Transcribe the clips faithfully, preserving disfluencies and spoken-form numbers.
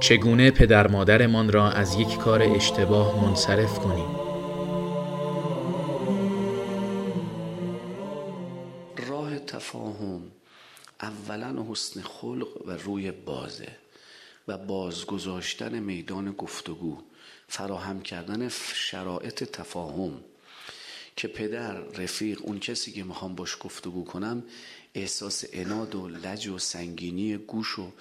چگونه پدر مادرمان را از یک کار اشتباه منصرف کنیم؟ راه تفاهم اولا حسن خلق و روی بازه و بازگذاشتن میدان گفتگو، فراهم کردن شرایط تفاهم که پدر، رفیق، اون کسی که میخوام باش گفتگو کنم احساس عناد و لج و سنگینی گوش و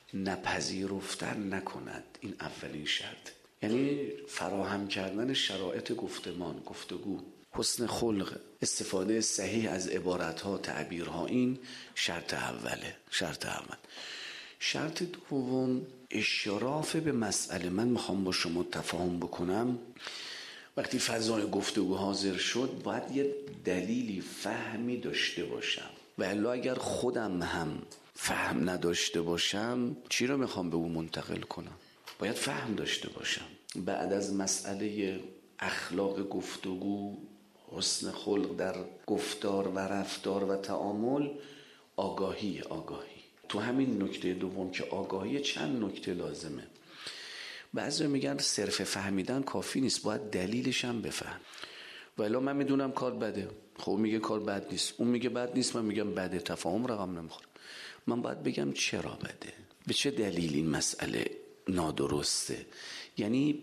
نپذیرفتن نکند. این اولین شرط، یعنی فراهم کردن شرایط گفتمان، گفتگو، حسن خلق، استفاده صحیح از عبارتها، تعبیرها. این شرط اوله. شرط اول. شرط دوم اشراف به مسئله. من میخوام با شما تفاهم بکنم، وقتی فضای گفتگو حاضر شد باید یه دلیلی، فهمی داشته باشم و الا اگر خودم هم فهم نداشته باشم چی رو میخوام به اون منتقل کنم؟ باید فهم داشته باشم. بعد از مسئله اخلاق گفتگو، حسن خلق در گفتار و رفتار و تعامل، آگاهی. آگاهی تو همین نکته دوم که آگاهی چند نکته لازمه. بعضی میگن صرف فهمیدن کافی نیست، باید دلیلش هم بفهم. ولی من میدونم کار بده، خب میگه کار بد نیست، اون میگه بد نیست، من میگم بده، تفاهم رقم نمیخوره. من باید بگم چرا بده، به چه دلیل این مسئله نادرسته. یعنی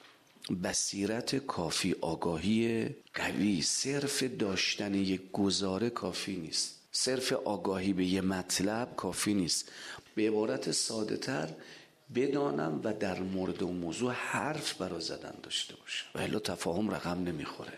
بصیرت کافی، آگاهی قوی. صرف داشتن یک گزاره کافی نیست، صرف آگاهی به یه مطلب کافی نیست. به عبارت ساده تر بدانم و در مورد اون موضوع حرف برا زدن داشته باشم و الا تفاهم رقم نمیخوره.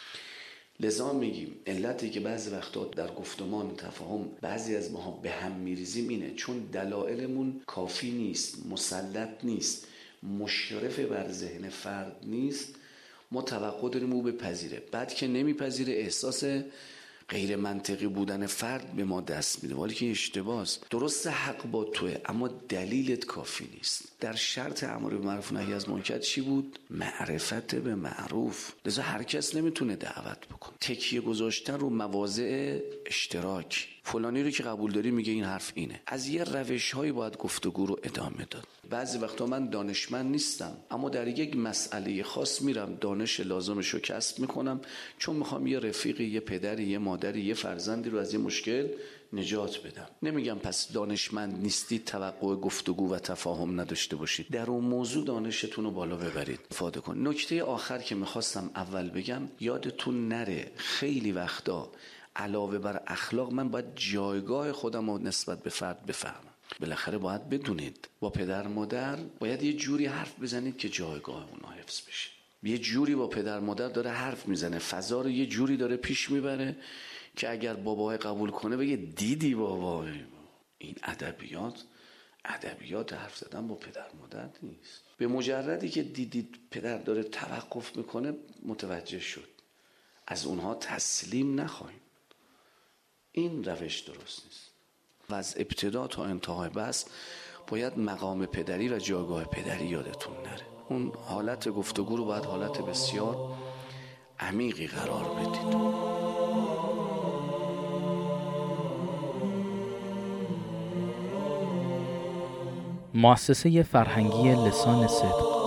لذا میگیم علتی که بعضی وقتا در گفتمان تفاهم بعضی از ماها به هم میریزیم اینه چون دلایلمون کافی نیست، مسلط نیست، مشرف بر ذهن فرد نیست. ما توقع داریم او بپذیره، بعد که نمیپذیره احساس غیر منطقی بودن فرد به ما دست میده، ولی که اشتباهه. درست حق با توه اما دلیلت کافی نیست. در شرط امر به معروف نهی از منکر چی بود؟ معرفت به معروف. لذا هر کس نمیتونه دعوت بکنه. تکیه گذاشتن رو مواضع اشتراک، فلانی رو که قبول داری میگه این حرف اینه. از یه روش هایی باید گفتگو رو ادامه داد. بعضی وقتا من دانشمند نیستم اما در یک مسئله خاص میرم دانش لازمش رو کسب میکنم، چون میخوام یه رفیقی، یه پدری، یه مادری، یه فرزندی رو از یه مشکل نجات بدم. نمیگم پس دانشمند نیستید توقع گفتگو و تفاهم نداشته باشید، در اون موضوع دانشتون رو بالا ببرید، استفاده کن. نکته آخر که میخواستم اول بگم، یادتون نره خیلی وقتا علاوه بر اخلاق من باید جایگاه خودم رو نسبت به فرد بفهمم. بالاخره باید بدونید با پدر مادر باید یه جوری حرف بزنید که جایگاه اونا حفظ بشه. یه جوری با پدر مادر داره حرف میزنه، فضا رو یه جوری داره پیش میبره که اگر بابای قبول کنه بگه دیدی بابای. این ادبیات ادبیات حرف زدن با پدر مادر نیست. به مجردی که دیدید پدر داره توقف میکنه متوجه شد، از اونها تسلیم نخواهیم. این روش درست نیست و از ابتدا تا انتهای بحث باید مقام پدری و جایگاه پدری یادتون نره. اون حالت گفتگو رو باید حالت بسیار عمیقی قرار بدید. مؤسسه فرهنگی لسان صدق